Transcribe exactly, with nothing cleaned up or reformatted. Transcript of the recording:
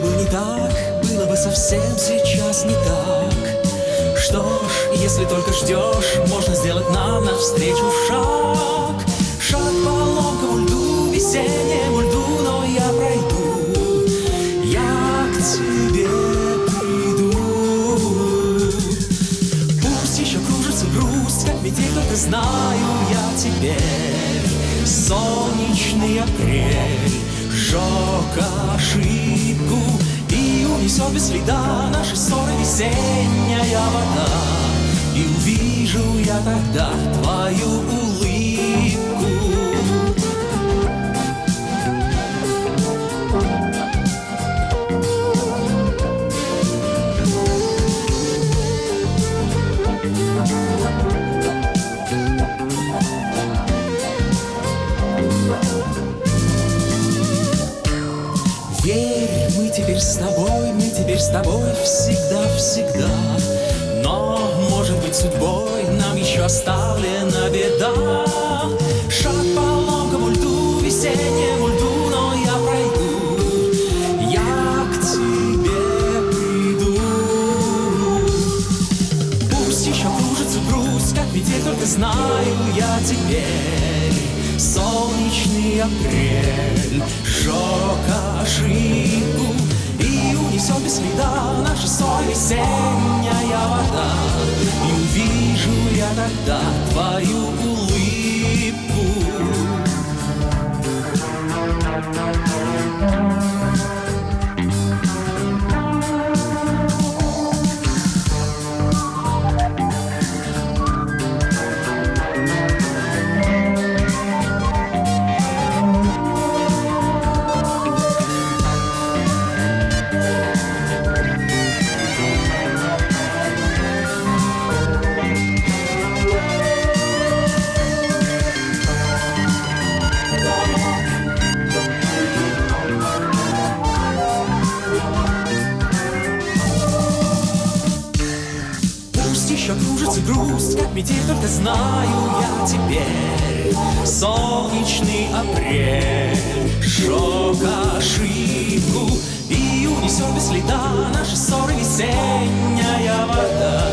бы не так, было бы совсем сейчас не так. Что ж, если только ждешь, можно сделать нам навстречу шаг. Шаг по ломкому льду, весеннему льду, но я пройду, я к тебе приду. Пусть еще кружится грусть, как метель, только знаю я теперь. Солнечный апрель сжег ошибку и унесет без следа наши ссоры весенняя вода. И увижу я тогда твою улыбку. Верь, мы теперь с тобой, мы теперь с тобой всегда-всегда. Но, может быть, судьбой нам еще оставлена беда. Шаг по ломкому льду, весеннему льду, но я пройду, я к тебе приду. Пусть еще кружится грусть, как метель, только знаю я теперь. Солнечный апрель сжег ошибку и унесет без следа наши ссоры весенняя вода. И увижу я тогда твою улыбку. Еще кружится грусть, как метель, только знаю я теперь. Солнечный апрель сжег ошибку и унесет без следа наши ссоры весенняя вода.